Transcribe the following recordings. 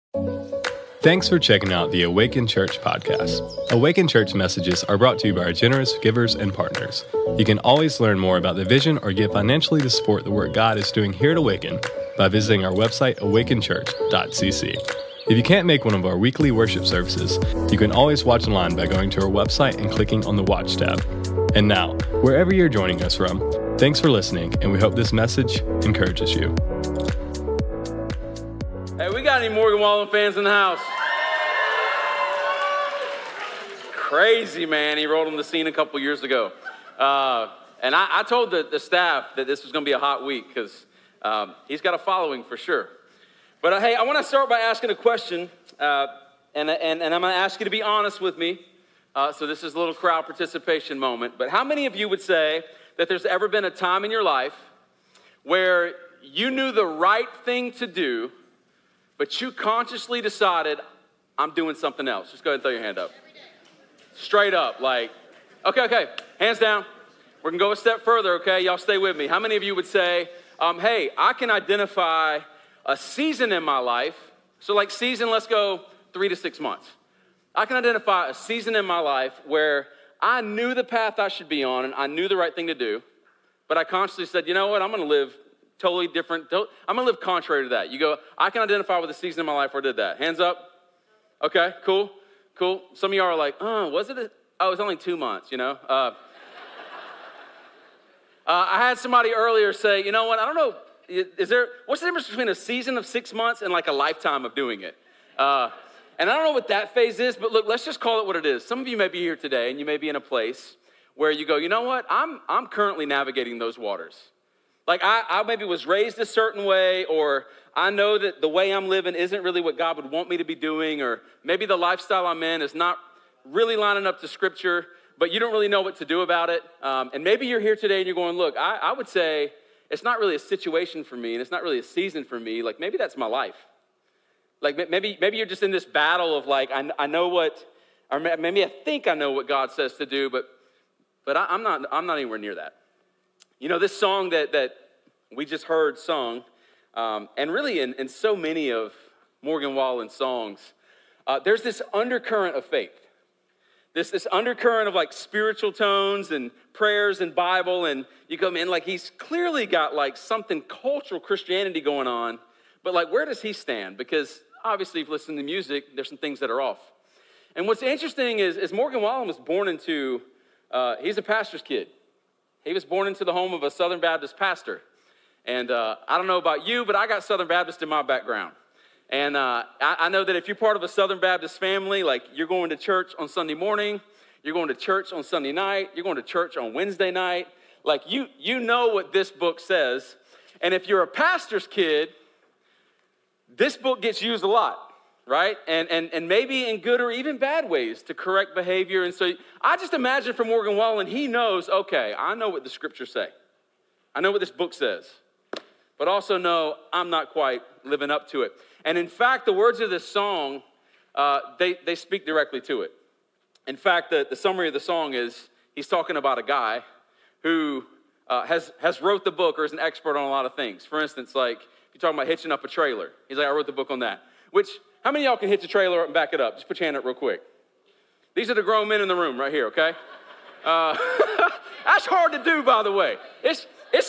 Thanks for checking out the Awaken Church podcast. Awaken Church messages are brought to you by our generous givers and partners. You can always learn more about the vision or give financially to support the work God is doing here at Awaken by visiting our website, awakenchurch.cc. If you can't make one of our weekly worship services, you can always watch online by going to our website and clicking on the Watch tab. And now, wherever you're joining us from, thanks for listening, and we hope this message encourages you. Hey, we got any Morgan Wallen fans in the house? Crazy, man. He rolled on the scene a couple years ago. And I told the staff that this was going to be a hot week because he's got a following for sure. But hey, I want to start by asking a question, and I'm going to ask you to be honest with me. So this is a little crowd participation moment. But how many of you would say that there's ever been a time in your life where you knew the right thing to do, but you consciously decided, I'm doing something else? Just go ahead and throw your hand up. Straight up, like, okay, hands down. We're going to go a step further, okay? Y'all stay with me. How many of you would say, hey, I can identify a season in my life. So like season, let's go 3 to 6 months. I can identify a season in my life where I knew the path I should be on and I knew the right thing to do, but I consciously said, you know what, I'm going to live totally different. I'm going to live contrary to that. You go, I can identify with a season in my life where I did that. Hands up. Okay, cool. Some of y'all are like, was it? It was only 2 months, you know. I had somebody earlier say, you know what, I don't know, what's the difference between a season of 6 months and like a lifetime of doing it? And I don't know what that phase is, but look, let's just call it what it is. Some of you may be here today and you may be in a place where you go, you know what, I'm currently navigating those waters. Like I maybe was raised a certain way, or I know that the way I'm living isn't really what God would want me to be doing, or maybe the lifestyle I'm in is not really lining up to Scripture, but you don't really know what to do about it. And maybe you're here today and you're going, look, I would say it's not really a situation for me, and it's not really a season for me. Like maybe that's my life. Like maybe you're just in this battle of like, I know what, or maybe I think I know what God says to do, but I'm not anywhere near that. You know, this song that we just heard sung, and really in so many of Morgan Wallen's songs, there's this undercurrent of faith. This undercurrent of like spiritual tones and prayers and Bible, and you go, man, like he's clearly got like something cultural Christianity going on, but like where does he stand? Because obviously if you listen to music, there's some things that are off. And what's interesting is Morgan Wallen was born into, he's a pastor's kid. He was born into the home of a Southern Baptist pastor. And I don't know about you, but I got Southern Baptist in my background. And I know that if you're part of a Southern Baptist family, like you're going to church on Sunday morning, you're going to church on Sunday night, you're going to church on Wednesday night, like you know what this book says. And if you're a pastor's kid, this book gets used a lot, right? And maybe in good or even bad ways to correct behavior. And so I just imagine for Morgan Wallen, he knows, okay, I know what the scriptures say. I know what this book says, but also know I'm not quite living up to it. And in fact, the words of this song, they speak directly to it. In fact, the summary of the song is he's talking about a guy who has wrote the book or is an expert on a lot of things. For instance, like if you're talking about hitching up a trailer, he's like, I wrote the book on that. Which, how many of y'all can hitch a trailer up and back it up? Just put your hand up real quick. These are the grown men in the room right here, okay? That's hard to do, by the way. It's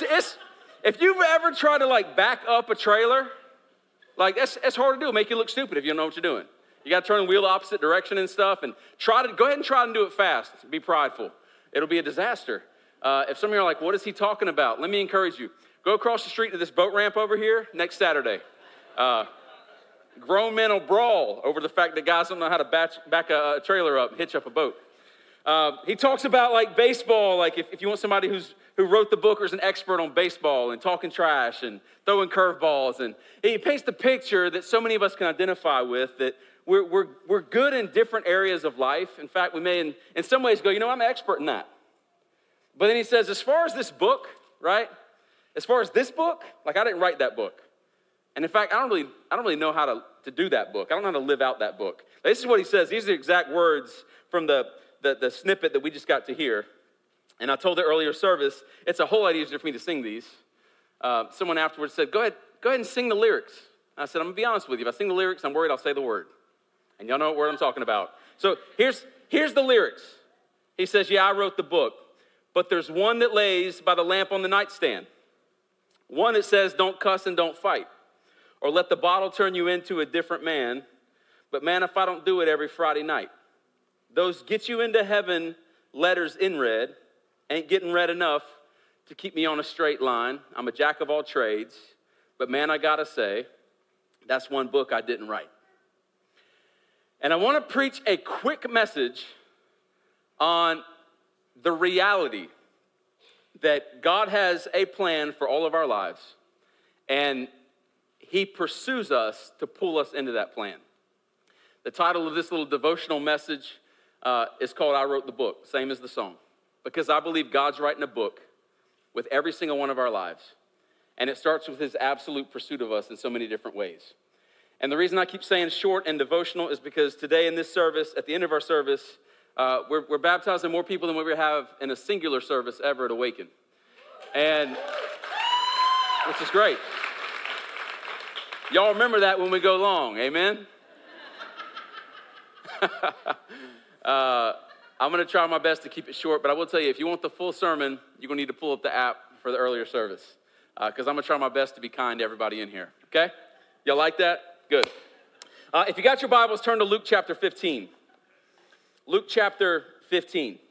if you've ever tried to like back up a trailer, like it's hard to do. It'll make you look stupid if you don't know what you're doing. You got to turn the wheel the opposite direction and stuff, and go ahead and try and do it fast. Be prideful. It'll be a disaster. If some of you are like, what is he talking about? Let me encourage you. Go across the street to this boat ramp over here next Saturday. Grown men will brawl over the fact that guys don't know how to back a trailer up and hitch up a boat. He talks about like baseball, like if you want somebody who wrote the book or is an expert on baseball and talking trash and throwing curveballs, and he paints the picture that so many of us can identify with, that we're good in different areas of life. In fact, we may in some ways go, you know, I'm an expert in that. But then he says, as far as this book, right? As far as this book, like I didn't write that book. And in fact, I don't really know how to do that book. I don't know how to live out that book. This is what he says. These are the exact words from the snippet that we just got to hear. And I told the earlier service, it's a whole lot easier for me to sing these. Someone afterwards said, go ahead and sing the lyrics. I said, I'm going to be honest with you. If I sing the lyrics, I'm worried I'll say the word. And y'all know what word I'm talking about. So here's the lyrics. He says, yeah, I wrote the book. But there's one that lays by the lamp on the nightstand. One that says, don't cuss and don't fight. Or let the bottle turn you into a different man. But man, if I don't do it every Friday night. Those get you into heaven letters in red ain't getting read enough to keep me on a straight line. I'm a jack of all trades. But man, I gotta say, that's one book I didn't write. And I want to preach a quick message on the reality that God has a plan for all of our lives, and he pursues us to pull us into that plan. The title of this little devotional message is called I Wrote the Book, same as the song, because I believe God's writing a book with every single one of our lives, and it starts with his absolute pursuit of us in so many different ways. And the reason I keep saying short and devotional is because today in this service, at the end of our service, we're baptizing more people than we have in a singular service ever at Awaken. And, which is great. Y'all remember that when we go long, amen? I'm going to try my best to keep it short, but I will tell you, if you want the full sermon, you're going to need to pull up the app for the earlier service, because I'm going to try my best to be kind to everybody in here, okay? Y'all like that? Good. If you got your Bibles, turn to Luke chapter 15. Luke chapter 15.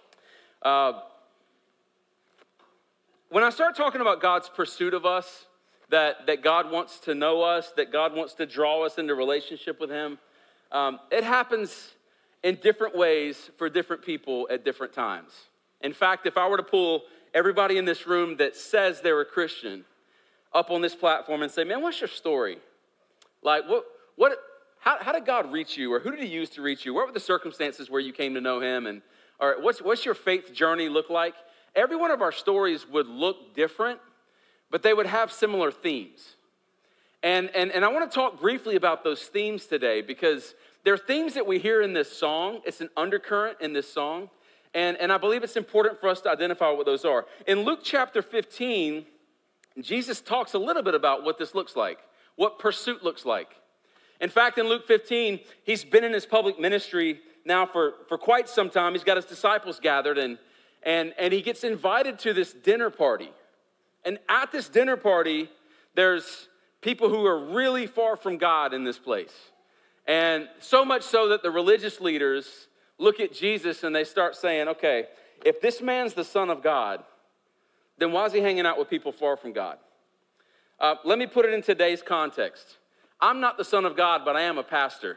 When I start talking about God's pursuit of us, that God wants to know us, that God wants to draw us into relationship with him, it happens in different ways for different people at different times. In fact, if I were to pull everybody in this room that says they're a Christian up on this platform and say, man, what's your story? Like, how did God reach you? Or who did he use to reach you? What were the circumstances where you came to know him? And or what's your faith journey look like? Every one of our stories would look different, but they would have similar themes. And I want to talk briefly about those themes today, because there are themes that we hear in this song. It's an undercurrent in this song. And I believe it's important for us to identify what those are. In Luke chapter 15, Jesus talks a little bit about what this looks like, what pursuit looks like. In fact, in Luke 15, he's been in his public ministry now for quite some time. He's got his disciples gathered, and he gets invited to this dinner party. And at this dinner party, there's people who are really far from God in this place. And so much so that the religious leaders look at Jesus and they start saying, okay, if this man's the Son of God, then why is he hanging out with people far from God? Let me put it in today's context. I'm not the Son of God, but I am a pastor.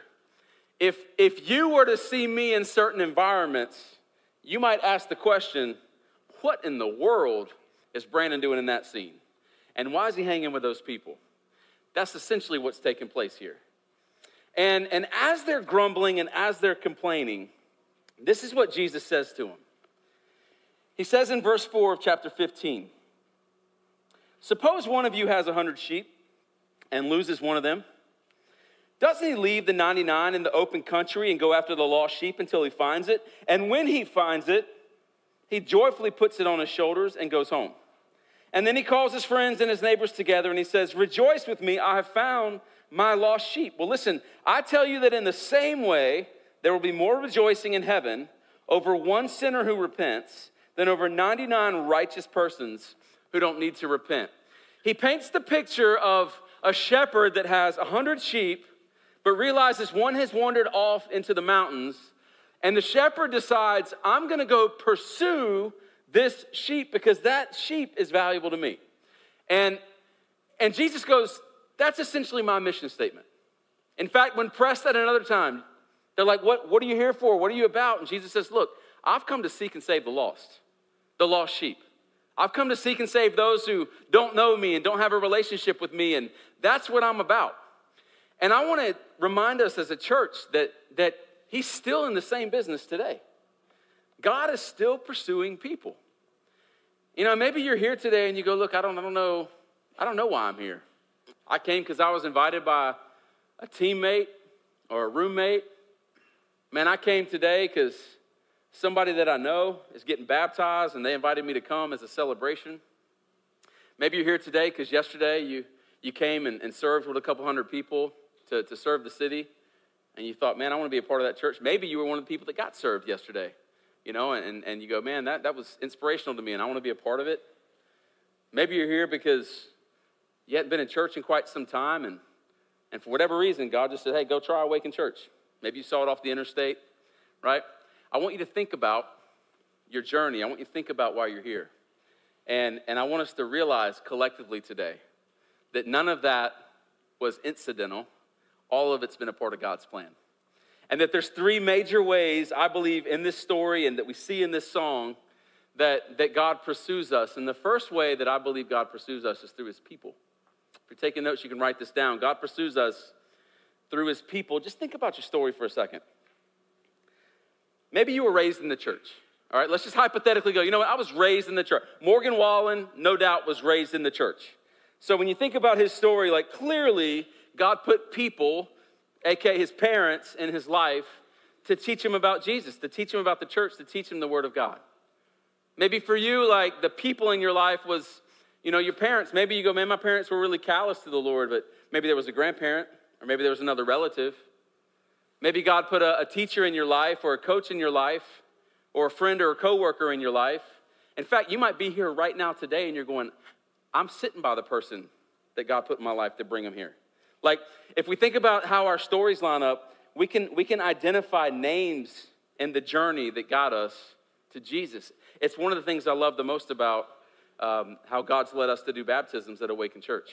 If you were to see me in certain environments, you might ask the question, what in the world is Brandon doing in that scene? And why is he hanging with those people? That's essentially what's taking place here. And as they're grumbling and as they're complaining, this is what Jesus says to them. He says in verse 4 of chapter 15, suppose one of you has 100 sheep and loses one of them. Doesn't he leave the 99 in the open country and go after the lost sheep until he finds it? And when he finds it, he joyfully puts it on his shoulders and goes home. And then he calls his friends and his neighbors together and he says, rejoice with me, I have found my lost sheep. Well, listen, I tell you that in the same way, there will be more rejoicing in heaven over one sinner who repents than over 99 righteous persons who don't need to repent. He paints the picture of a shepherd that has 100 sheep, but realizes one has wandered off into the mountains, and the shepherd decides, I'm going to go pursue this sheep because that sheep is valuable to me. And Jesus goes, that's essentially my mission statement. In fact, when pressed at another time, they're like, what are you here for? What are you about? And Jesus says, look, I've come to seek and save the lost sheep. I've come to seek and save those who don't know me and don't have a relationship with me, and that's what I'm about. And I want to remind us as a church that he's still in the same business today. God is still pursuing people. You know, maybe you're here today and you go, look, I don't know why I'm here. I came because I was invited by a teammate or a roommate. Man, I came today because somebody that I know is getting baptized and they invited me to come as a celebration. Maybe you're here today because yesterday you you came and served with a couple hundred people to serve the city, and you thought, man, I want to be a part of that church. Maybe you were one of the people that got served yesterday, and you go, man, that was inspirational to me, and I want to be a part of it. Maybe you're here because you hadn't been in church in quite some time, and for whatever reason, God just said, hey, go try Awaken Church. Maybe you saw it off the interstate, right? I want you to think about your journey. I want you to think about why you're here. And I want us to realize collectively today that none of that was incidental. All of it's been a part of God's plan. And that there's three major ways, I believe, in this story and that we see in this song that God pursues us. And the first way that I believe God pursues us is through his people. If you're taking notes, you can write this down. God pursues us through his people. Just think about your story for a second. Maybe you were raised in the church. All right, let's just hypothetically go, you know what, I was raised in the church. Morgan Wallen, no doubt, was raised in the church. So when you think about his story, like clearly God put people, aka his parents, in his life to teach him about Jesus, to teach him about the church, to teach him the word of God. Maybe for you, like the people in your life was, your parents. Maybe you go, man, my parents were really callous to the Lord, but maybe there was a grandparent or maybe there was another relative. Maybe God put a teacher in your life or a coach in your life or a friend or a coworker in your life. In fact, you might be here right now today and you're going, I'm sitting by the person that God put in my life to bring him here. Like, if we think about how our stories line up, we can identify names in the journey that got us to Jesus. It's one of the things I love the most about how God's led us to do baptisms at Awaken Church.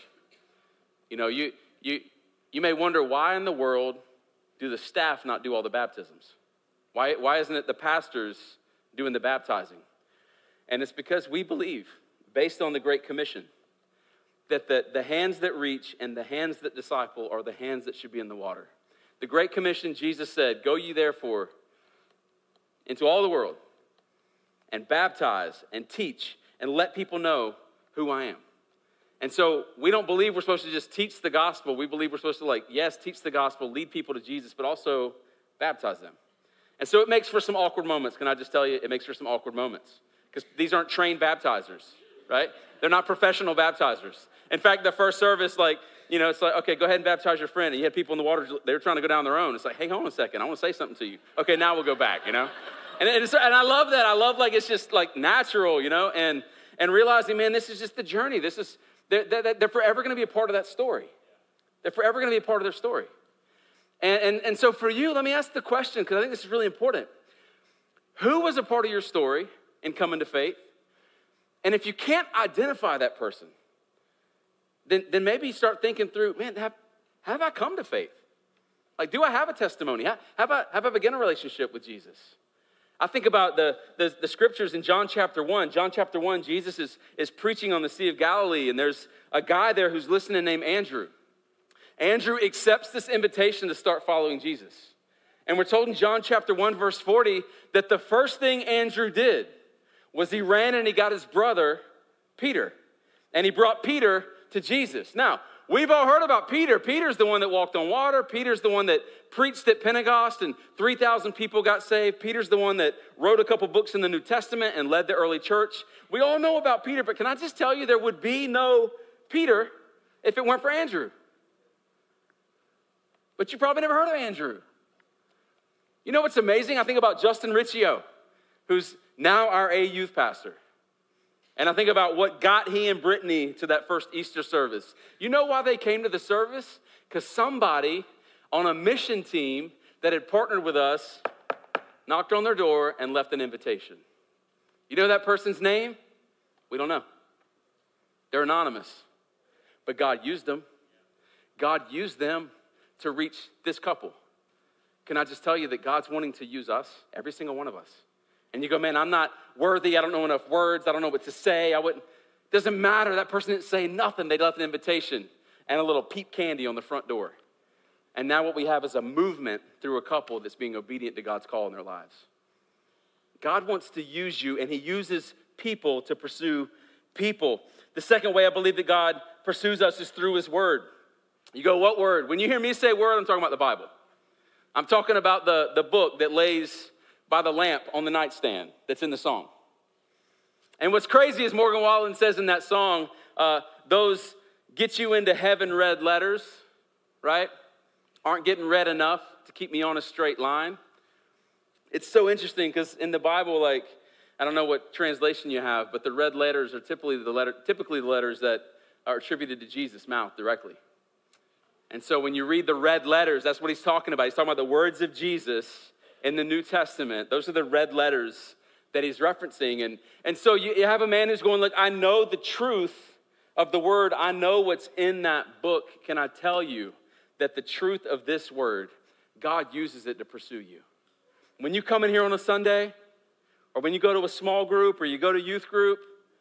You may wonder, why in the world do the staff not do all the baptisms? Why isn't it the pastors doing the baptizing? And it's because we believe, based on the Great Commission, that the hands that reach and the hands that disciple are the hands that should be in the water. The Great Commission, Jesus said, go ye therefore into all the world and baptize and teach and let people know who I am. And so we don't believe we're supposed to just teach the gospel. We believe we're supposed to teach the gospel, lead people to Jesus, but also baptize them. And so it makes for some awkward moments. Can I just tell you, it makes for some awkward moments. Because these aren't trained baptizers, right? They're not professional baptizers. In fact, the first service, it's like, okay, go ahead and baptize your friend. And you had people in the water, they were trying to go down their own. It's like, hey, hold on a second. I want to say something to you. Okay, now we'll go back, And I love that. I love it's just natural, and realizing, man, this is just the journey. They're forever going to be a part of that story. They're forever going to be a part of their story. And so for you, let me ask the question, because I think this is really important. Who was a part of your story in coming to faith? And if you can't identify that person, then maybe start thinking through, man, have I come to faith? Do I have a testimony? Have I begun a relationship with Jesus? I think about the scriptures in John chapter 1. John chapter 1, Jesus is preaching on the Sea of Galilee, and there's a guy there who's listening named Andrew. Andrew accepts this invitation to start following Jesus. And we're told in John chapter 1, verse 40, that the first thing Andrew did was he ran and he got his brother, Peter. And he brought Peter to Jesus. Now, we've all heard about Peter. Peter's the one that walked on water. Peter's the one that preached at Pentecost and 3,000 people got saved. Peter's the one that wrote a couple books in the New Testament and led the early church. We all know about Peter, but can I just tell you, there would be no Peter if it weren't for Andrew. But you probably never heard of Andrew. You know what's amazing? I think about Justin Riccio, who's now our A youth pastor. And I think about what got he and Brittany to that first Easter service. You know why they came to the service? Because somebody on a mission team that had partnered with us knocked on their door and left an invitation. You know that person's name? We don't know. They're anonymous. But God used them. God used them to reach this couple. Can I just tell you that God's wanting to use us, every single one of us. And you go, man, I'm not worthy. I don't know enough words. I don't know what to say. Doesn't matter. That person didn't say nothing. They left an invitation and a little peep candy on the front door. And now what we have is a movement through a couple that's being obedient to God's call in their lives. God wants to use you, and he uses people to pursue people. The second way I believe that God pursues us is through his word. You go, what word? When you hear me say word, I'm talking about the Bible. I'm talking about the book that lays by the lamp on the nightstand that's in the song. And what's crazy is Morgan Wallen says in that song, those get you into heaven red letters, right? Aren't getting read enough to keep me on a straight line. It's so interesting because in the Bible, like, I don't know what translation you have, but the red letters are typically the letters that are attributed to Jesus' mouth directly. And so when you read the red letters, that's what he's talking about. He's talking about the words of Jesus in the New Testament. Those are the red letters that he's referencing. And so you have a man who's going, look, I know the truth of the word. I know what's in that book. Can I tell you that the truth of this word, God uses it to pursue you? When you come in here on a Sunday, or when you go to a small group, or you go to youth group,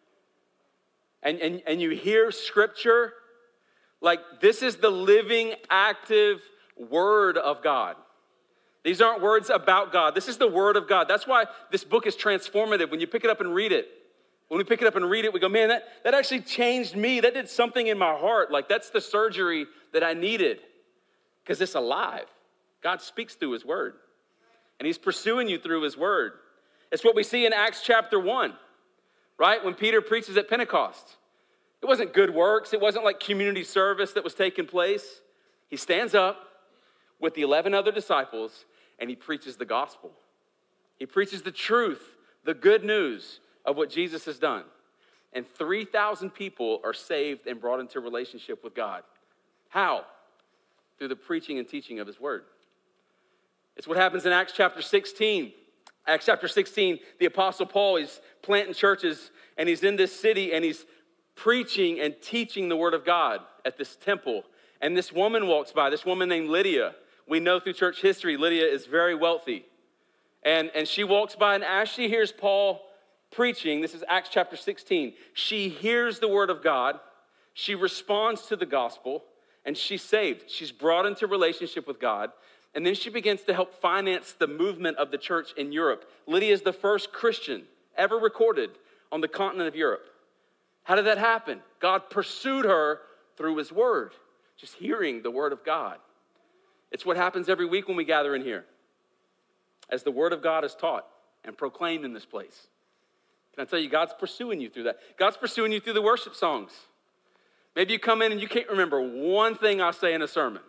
and you hear scripture, like this is the living, active word of God. These aren't words about God. This is the word of God. That's why this book is transformative. When you pick it up and read it, we go, man, that actually changed me. That did something in my heart. Like that's the surgery that I needed because it's alive. God speaks through his word, and he's pursuing you through his word. It's what we see in Acts chapter 1, right? When Peter preaches at Pentecost. It wasn't good works. It wasn't like community service that was taking place. He stands up with the 11 other disciples, and he preaches the gospel. He preaches the truth, the good news of what Jesus has done. And 3,000 people are saved and brought into relationship with God. How? Through the preaching and teaching of his word. It's what happens in Acts chapter 16. Acts chapter 16, the Apostle Paul, he's planting churches, and he's in this city, and he's preaching and teaching the word of God at this temple. And this woman walks by, this woman named Lydia. We know through church history, Lydia is very wealthy. And she walks by, and as she hears Paul preaching, this is Acts chapter 16, she hears the word of God, she responds to the gospel, and she's saved. She's brought into relationship with God, and then she begins to help finance the movement of the church in Europe. Lydia is the first Christian ever recorded on the continent of Europe. How did that happen? God pursued her through his word, just hearing the word of God. It's what happens every week when we gather in here, as the word of God is taught and proclaimed in this place. Can I tell you, God's pursuing you through that. God's pursuing you through the worship songs. Maybe you come in and you can't remember one thing I say in a sermon.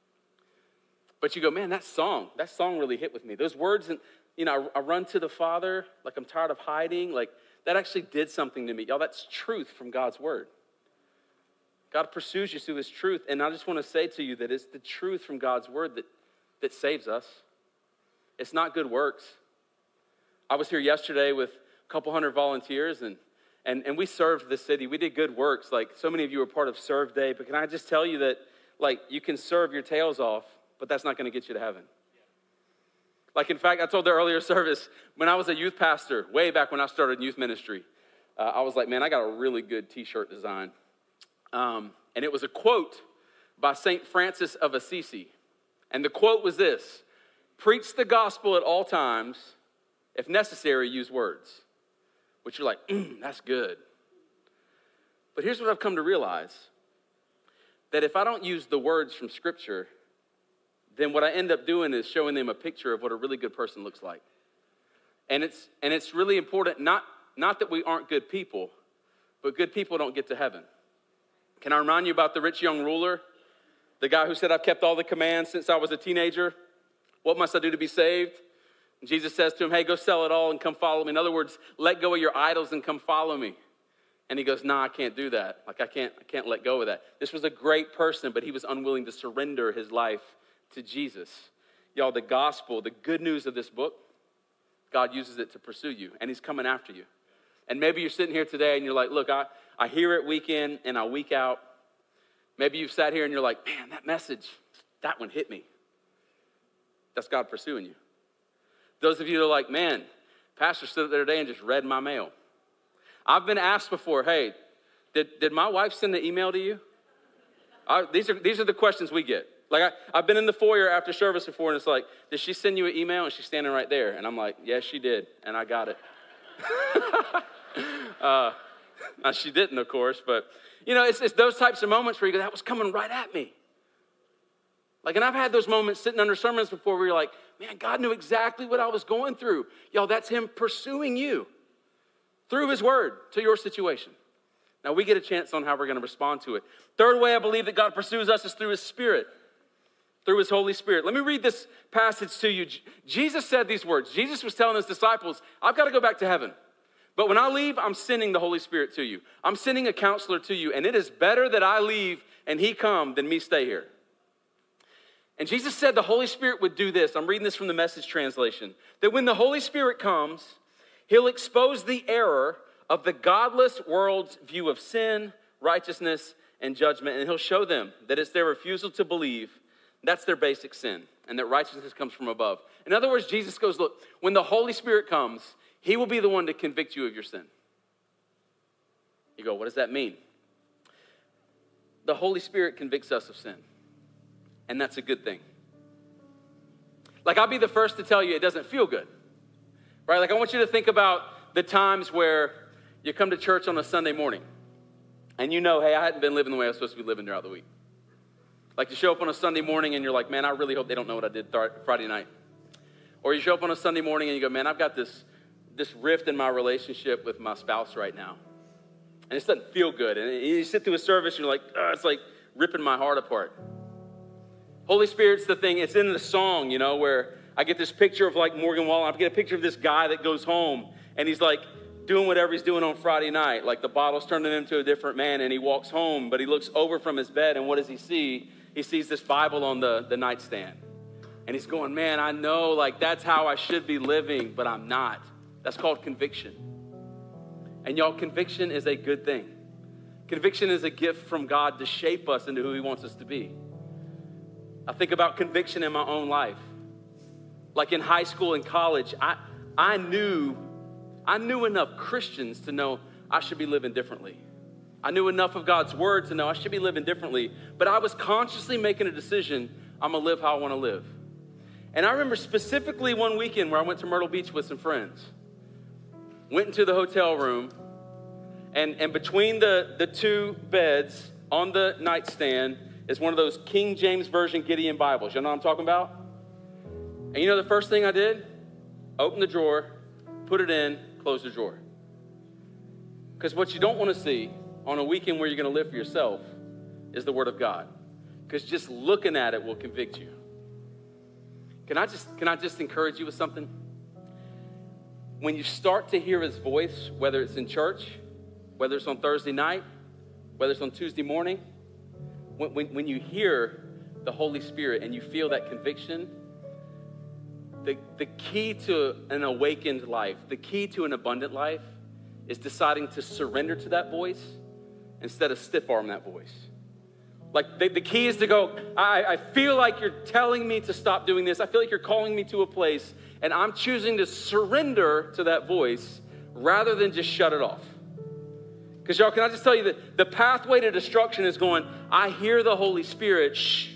But you go, man, that song really hit with me. Those words, and I run to the Father, like I'm tired of hiding. Like that actually did something to me. Y'all, that's truth from God's word. God pursues you through his truth. And I just want to say to you that it's the truth from God's word that saves us. It's not good works. I was here yesterday with a couple hundred volunteers, and we served the city. We did good works. Like so many of you were part of Serve Day. But can I just tell you that like you can serve your tails off, but that's not going to get you to heaven. Like, in fact, I told the earlier service, when I was a youth pastor, way back when I started youth ministry, I was like, man, I got a really good t-shirt design. And it was a quote by St. Francis of Assisi. And the quote was this: preach the gospel at all times. If necessary, use words. Which you're like, that's good. But here's what I've come to realize. That if I don't use the words from Scripture, then what I end up doing is showing them a picture of what a really good person looks like. And it's really important, not that we aren't good people, but good people don't get to heaven. Can I remind you about the rich young ruler? The guy who said, I've kept all the commands since I was a teenager. What must I do to be saved? And Jesus says to him, hey, go sell it all and come follow me. In other words, let go of your idols and come follow me. And he goes, nah, I can't do that. Like, I can't let go of that. This was a great person, but he was unwilling to surrender his life to Jesus. Y'all, the gospel, the good news of this book, God uses it to pursue you, and he's coming after you. And maybe you're sitting here today and you're like, look, I hear it week in and I week out. Maybe you've sat here and you're like, man, that message, that one hit me. That's God pursuing you. Those of you that are like, man, pastor stood there today and just read my mail. I've been asked before, hey, did my wife send an email to you? These are the questions we get. Like, I've been in the foyer after service before, and it's like, did she send you an email? And she's standing right there. And I'm like, yes, she did, and I got it. Now, she didn't, of course, but, it's those types of moments where you go, that was coming right at me. Like, and I've had those moments sitting under sermons before where you're like, man, God knew exactly what I was going through. Y'all, that's him pursuing you through his word to your situation. Now, we get a chance on how we're going to respond to it. Third way I believe that God pursues us is through his Spirit, through his Holy Spirit. Let me read this passage to you. Jesus said these words. Jesus was telling his disciples, I've got to go back to heaven. But when I leave, I'm sending the Holy Spirit to you. I'm sending a counselor to you. And it is better that I leave and he come than me stay here. And Jesus said the Holy Spirit would do this. I'm reading this from the Message translation. That when the Holy Spirit comes, he'll expose the error of the godless world's view of sin, righteousness, and judgment. And he'll show them that it's their refusal to believe. That's their basic sin. And that righteousness comes from above. In other words, Jesus goes, look, when the Holy Spirit comes, he will be the one to convict you of your sin. You go, what does that mean? The Holy Spirit convicts us of sin. And that's a good thing. Like, I'll be the first to tell you it doesn't feel good. Right? Like, I want you to think about the times where you come to church on a Sunday morning. And you know, hey, I hadn't been living the way I was supposed to be living throughout the week. Like, you show up on a Sunday morning and you're like, man, I really hope they don't know what I did Friday night. Or you show up on a Sunday morning and you go, man, I've got this rift in my relationship with my spouse right now. And it doesn't feel good. And you sit through a service and you're like, it's like ripping my heart apart. Holy Spirit's the thing. It's in the song, you know, where I get this picture of like Morgan Wallen. I get a picture of this guy that goes home and he's like doing whatever he's doing on Friday night. Like the bottle's turning him into a different man and he walks home, but he looks over from his bed and what does he see? He sees this Bible on the nightstand. And he's going, man, I know like that's how I should be living, but I'm not. That's called conviction. And y'all, conviction is a good thing. Conviction is a gift from God to shape us into who he wants us to be. I think about conviction in my own life. Like in high school and college, I knew enough Christians to know I should be living differently. I knew enough of God's word to know I should be living differently. But I was consciously making a decision, I'm going to live how I want to live. And I remember specifically one weekend where I went to Myrtle Beach with some friends. Went into the hotel room, and between the two beds on the nightstand is one of those King James Version Gideon Bibles. You know what I'm talking about? And you know the first thing I did? Open the drawer, put it in, close the drawer. Because what you don't want to see on a weekend where you're going to live for yourself is the Word of God. Because just looking at it will convict you. Can I just encourage you with something? When you start to hear his voice, whether it's in church, whether it's on Thursday night, whether it's on Tuesday morning, when you hear the Holy Spirit and you feel that conviction, the key to an awakened life, the key to an abundant life is deciding to surrender to that voice instead of stiff-arm that voice. Like the key is to go, I feel like you're telling me to stop doing this. I feel like you're calling me to a place, and I'm choosing to surrender to that voice rather than just shut it off. Because y'all, can I just tell you that the pathway to destruction is going, I hear the Holy Spirit, shh,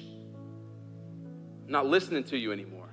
I'm not listening to you anymore.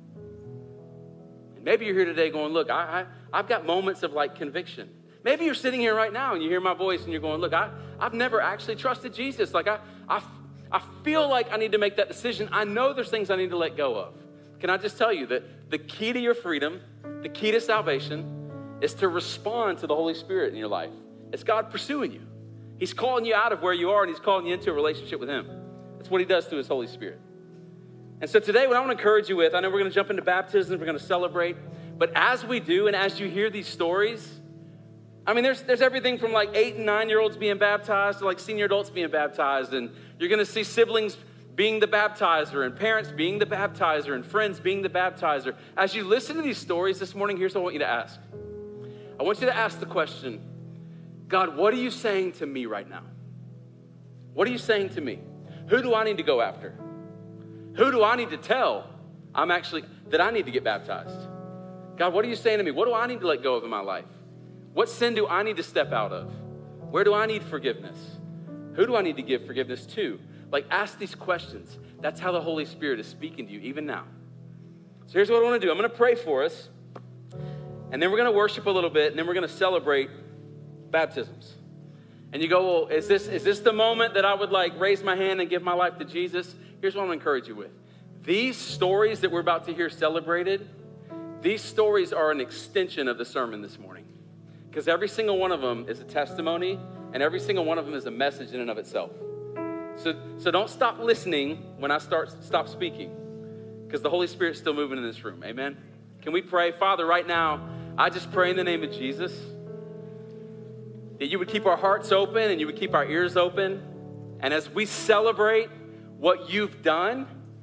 And maybe you're here today going, look, I've got moments of like conviction. Maybe you're sitting here right now and you hear my voice and you're going, look, I've never actually trusted Jesus. Like I feel like I need to make that decision. I know there's things I need to let go of. Can I just tell you that the key to your freedom, the key to salvation is to respond to the Holy Spirit in your life. It's God pursuing you. He's calling you out of where you are and he's calling you into a relationship with him. That's what he does through his Holy Spirit. And so today what I want to encourage you with, I know we're going to jump into baptism, we're going to celebrate, but as we do and as you hear these stories, I mean, there's everything from like 8 and 9-year-olds being baptized to like senior adults being baptized. And you're going to see siblings being the baptizer and parents being the baptizer and friends being the baptizer. As you listen to these stories this morning, here's what I want you to ask. I want you to ask the question, God, what are you saying to me right now? What are you saying to me? Who do I need to go after? Who do I need to tell that I need to get baptized? God, what are you saying to me? What do I need to let go of in my life? What sin do I need to step out of? Where do I need forgiveness? Who do I need to give forgiveness to? Like, ask these questions. That's how the Holy Spirit is speaking to you, even now. So here's what I want to do. I'm going to pray for us, and then we're going to worship a little bit, and then we're going to celebrate baptisms. And you go, well, is this the moment that I would like raise my hand and give my life to Jesus? Here's what I'm going to encourage you with. These stories that we're about to hear celebrated, these stories are an extension of the sermon this morning. Because every single one of them is a testimony And every single one of them is a message in and of itself. So don't stop listening when I stop speaking, because the Holy Spirit's still moving in this room. Amen? Can we pray? Father, right now, I just pray in the name of Jesus that you would keep our hearts open and you would keep our ears open. And as we celebrate what you've done,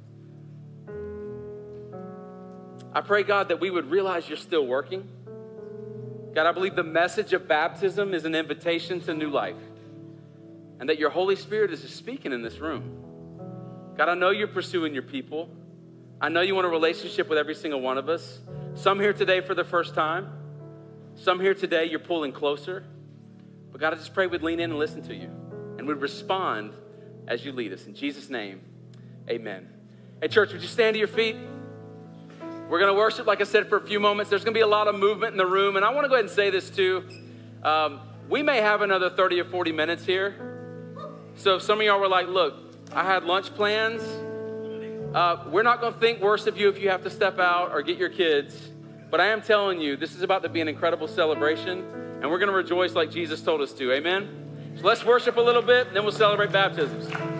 I pray, God, that we would realize you're still working. God, I believe the message of baptism is an invitation to new life, and that your Holy Spirit is just speaking in this room. God, I know you're pursuing your people. I know you want a relationship with every single one of us. Some here today for the first time. Some here today you're pulling closer. But God, I just pray we'd lean in and listen to you, and we'd respond as you lead us. In Jesus' name, amen. Hey, church, would you stand to your feet? We're going to worship, like I said, for a few moments. There's going to be a lot of movement in the room, and I want to go ahead and say this too. We may have another 30 or 40 minutes here. So if some of y'all were like, look, I had lunch plans. We're not going to think worse of you if you have to step out or get your kids. But I am telling you, this is about to be an incredible celebration, and we're going to rejoice like Jesus told us to. Amen? So let's worship a little bit, and then we'll celebrate baptisms.